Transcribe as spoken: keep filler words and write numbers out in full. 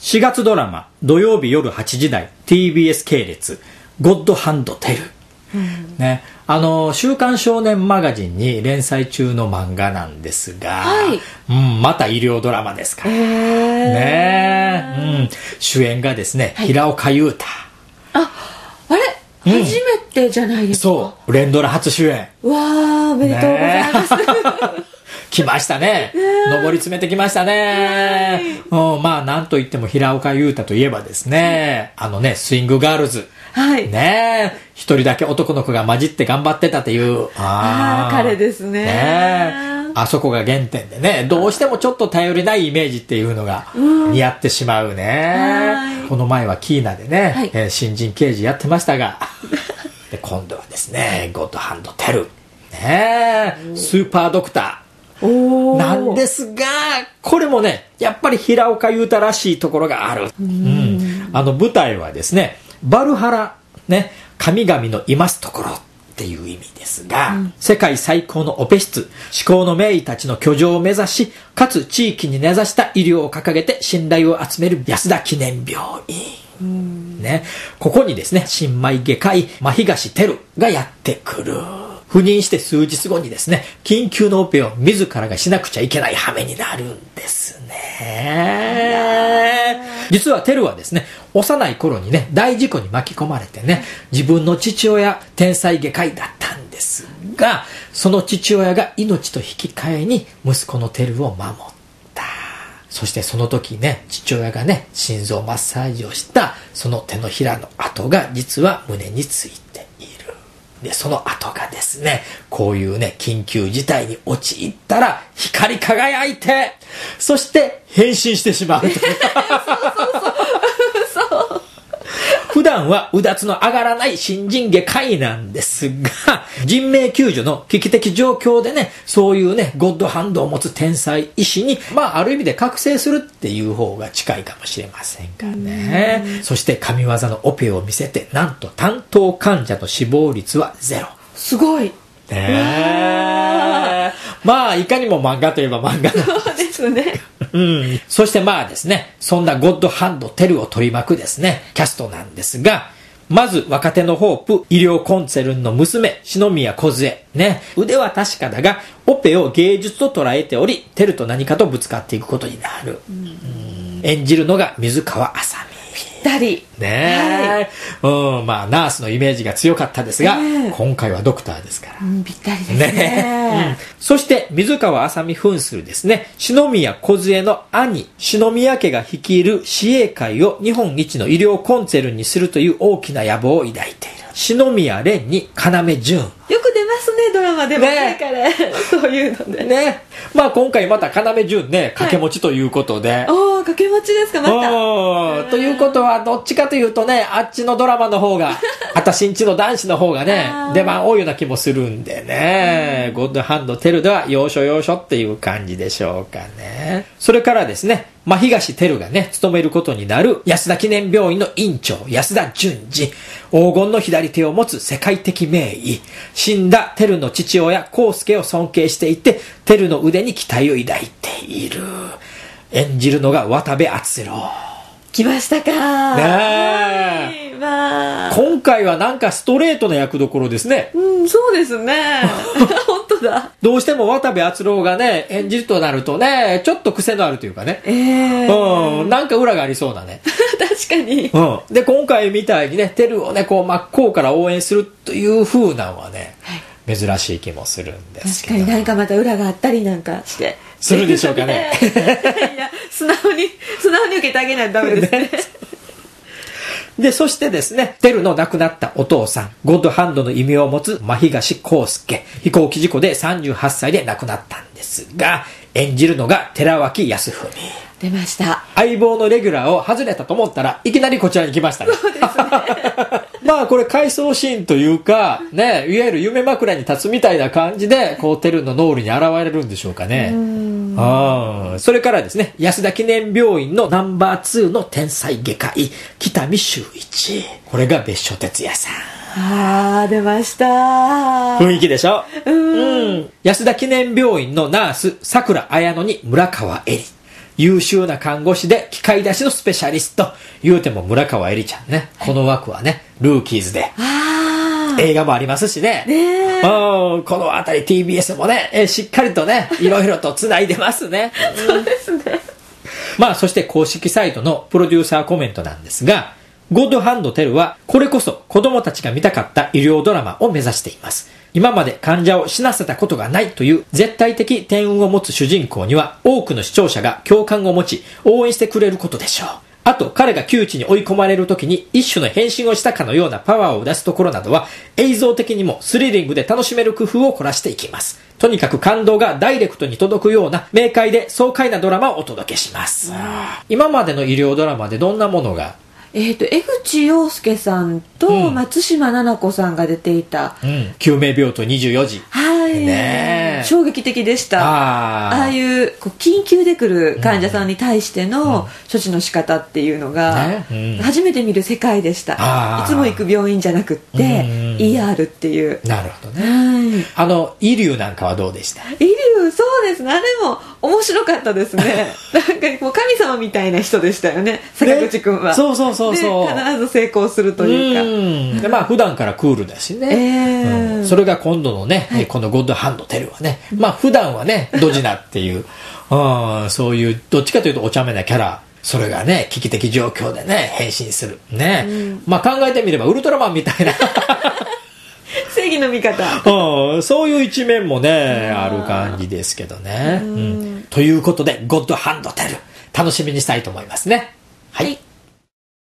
しがつドラマ土曜日夜はちじ台 ティービーエス 系列ゴッドハンドテル、うんね、あの週刊少年マガジンに連載中の漫画なんですが、はいうん、また医療ドラマですから、ねうん、主演がですね、はい、平岡裕太。 あ、あれ、うん、初めてじゃないですか。 そう連ドラ初主演。 わーおめでとうございます、ね来ましたね。上り詰めてきましたね。うん、まあなんといっても平岡裕太といえばですね、あのねスイングガールズ、はい、ね一人だけ男の子が混じって頑張ってたっていう、 ああ彼ですね。 ねあそこが原点でね、どうしてもちょっと頼りないイメージっていうのが似合ってしまうね。この前はキーナでね、はいえー、新人刑事やってましたがで今度はですねゴッドハンドテル、ね、スーパードクターなんですが、これもねやっぱり平岡裕太らしいところがある。うん、あの舞台はですねバルハラ、ね、神々のいますところっていう意味ですが、うん、世界最高のオペ室、至高の名医たちの居城を目指し、かつ地域に根ざした医療を掲げて信頼を集める安田記念病院、うんね、ここにですね新米外科医真東輝がやってくる。赴任して数日後にですね緊急のオペを自らがしなくちゃいけない羽目になるんですね。実はテルはですね幼い頃にね大事故に巻き込まれてね自分の父親天才外科医だったんですが、その父親が命と引き換えに息子のテルを守った。そしてその時ね父親がね心臓マッサージをしたその手のひらの跡が実は胸についている。でその後がですねこういうね緊急事態に陥ったら光り輝いてそして変身してしまうとそうそうそうそう普段はうだつの上がらない新人外科医なんですが、人命救助の危機的状況でねそういうねゴッドハンドを持つ天才医師にまあある意味で覚醒するっていう方が近いかもしれませんからね。そして神業のオペを見せてなんと担当患者の死亡率はゼロ。 すごいねまあいかにも漫画といえば漫画そうですねうん、そしてまあですねそんなゴッドハンドテルを取り巻くですねキャストなんですが、まず若手のホープ医療コンツェルンの娘篠宮梢ね、腕は確かだがオペを芸術と捉えておりテルと何かとぶつかっていくことになる。うん、演じるのが水川あさみ。 ぴったりねえ、はい、うん、まあナースのイメージが強かったですが、ね、今回はドクターですから、 うん、ぴったりですね、 ねうん、そして水川あさみ扮するですね篠宮梢の兄篠宮家が率いる市営会を日本一の医療コンツェルンにするという大きな野望を抱いている。篠宮蓮に要潤、 よく出ますねドラマでもね彼そういうのでね。まあ今回また要潤ね掛け持ちということで、はい、 お掛け持ちですかまた。 ということはどっちかというとねあっちのドラマの方があたしんちの男子の方がね出番多いような気もするんでね、ゴッドハンドテルでは要所要所っていう感じでしょうかね。それからですね真東テルがね勤めることになる安田記念病院の院長安田淳二、黄金の左手を持つ世界的名医、死んだテルの父親康介を尊敬していてテルの腕に期待を抱いている。演じるのが渡部篤郎。 来ましたかねえ、 はいまあ、 今回はなんかストレートな役どころですね。 うんそうですね本当だ。 どうしても渡部篤郎がね演じるとなるとねちょっと癖のあるというかね、えーうん、なんか裏がありそうなね確かに、 うん、で今回みたいにねテルをねこう真っ向から応援するという風なのはね、はい、珍しい気もするんですけど、 確かになんかまた裏があったりなんかしてするでしょうかねいや素直に素直に受けてあげないとダメですねでそしてですねテルの亡くなったお父さんゴッドハンドの異名を持つ真東康介、飛行機事故でさんじゅうはっさいで亡くなったんですが演じるのが寺脇康文。 出ました。 相棒のレギュラーを外れたと思ったらいきなりこちらに来ましたね。 そうですねまあこれ回想シーンというかねいわゆる夢枕に立つみたいな感じでこうテルの脳裏に現れるんでしょうかね。うーんあそれからですね安田記念病院のナンバーツーの天才外科医北見修一、これが別所哲也さん。 あー出ました。 雰囲気でしょ。 うん、 うん、安田記念病院のナース桜綾乃に村川恵里、 優秀な看護師で機械出しのスペシャリスト。言うても村川恵里ちゃんね。この枠はね、ルーキーズで。映画もありますしね。 ねこのあたり ティービーエス もね、えしっかりとね、いろいろと繋いでますね。 そうですね。 まあ、そして公式サイトのプロデューサーコメントなんですが、ゴッドハンドテルは、これこそ子供たちが見たかった医療ドラマを目指しています。今まで患者を死なせたことがないという絶対的天運を持つ主人公には、多くの視聴者が共感を持ち、応援してくれることでしょう。あと、彼が窮地に追い込まれる時に一種の変身をしたかのようなパワーを出すところなどは、映像的にもスリリングで楽しめる工夫を凝らしていきます。とにかく感動がダイレクトに届くような明快で爽快なドラマをお届けします。今までの医療ドラマでどんなものがえっと、江口洋介さんと松島菜々子さんが出ていた、 うん、救命病棟にじゅうよじ。 はい。ね、衝撃的でした。あ, ああいうこう緊急で来る患者さんに対しての処置の仕方っていうのが、ねうん、初めて見る世界でした。いつも行く病院じゃなくって、うん、イーアール っていう。 なるほどね。はい、あの、医療なんかはどうでした？ 医療、そうですね。あれも面白かったですね。なんかもう神様みたいな人でしたよね、坂口くんは。 そうそうそう。そうそう必ず成功するというかうんで、まあ、普段からクールだしね、えーうん、それが今度のね、はい、このゴッドハンドテルはね、まあ、普段はねドジなっていううんそういうどっちかというとお茶目なキャラそれがね危機的状況でね変身するね、うん、まあ考えてみればウルトラマンみたいな正義の味方うんそういう一面もねある感じですけどね、うん、ということでゴッドハンドテル楽しみにしたいと思いますね。はい。